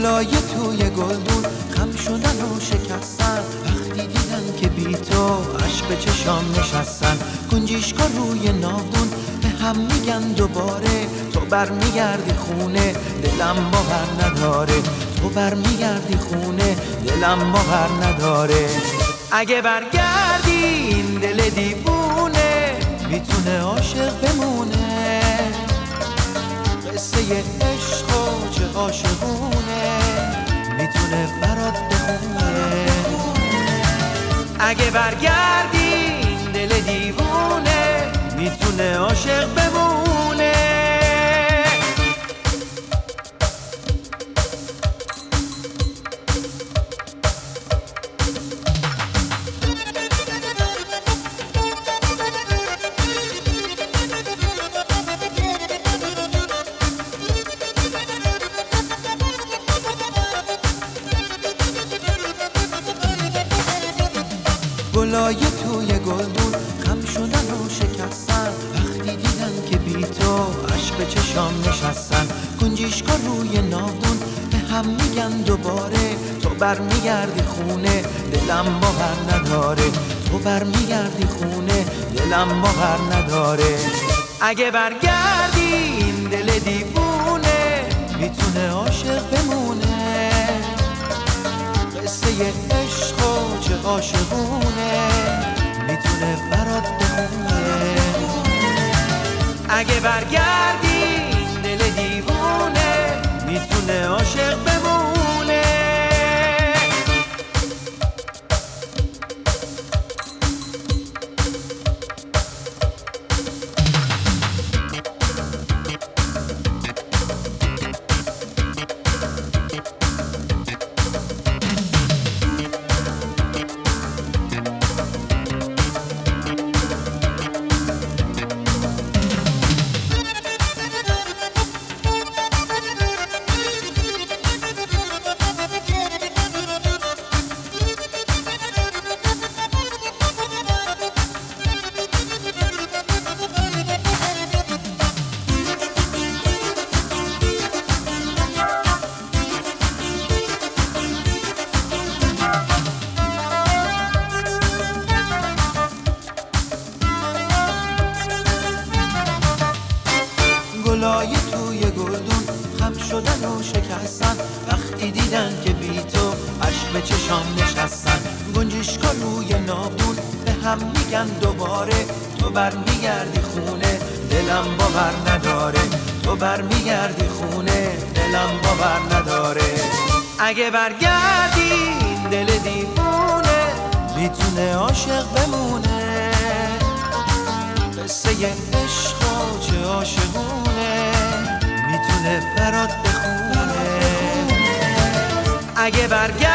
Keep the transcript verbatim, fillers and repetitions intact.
گلای توی گلدون خم شدن و شکستن، وقتی دیدن که بی تو عشق به چشام نشستن. گنجیشکا روی ناودون به هم میگن دوباره، تو برمیگردی خونه دلم باور نداره، تو برمیگردی خونه دلم باور نداره. اگه برگردی این دل دیوونه میتونه عاشق بمونه، قصه عشق و چه عاشقونه میتونه برات بخونه. اگه برگردی این دل دیوونه میتونه عاشق بمونه. گلای توی گلدون خم شدن و شکستن، وقتی دیدن که بی تو عشق به چشام نشستن. گنجیشکا روی ناودون به هم میگن دوباره، تو برمیگردی خونه دلم باور نداره، تو برمیگردی خونه دلم باور نداره. اگه برگردی این دل دیوونه میتونه عاشق بمونه، قصه عشق و چه عاشقونه میتونه برات بخونه. اگه برگردی این دل دیوونه میتونه عاشق بمونه. گلای توی گلدون خم شدن و شکستن، وقتی دیدن که بی تو عشق به چشام نشستن. گنجیشکا روی ناودون به هم میگن دوباره، تو برمیگردی خونه دلم باور نداره، تو برمیگردی خونه دلم باور نداره. اگه برگردی این دل دیوونه میتونه عاشق بمونه، قصه عشق و چه عاشقونه میتونه برات بخونه. اگه برگردی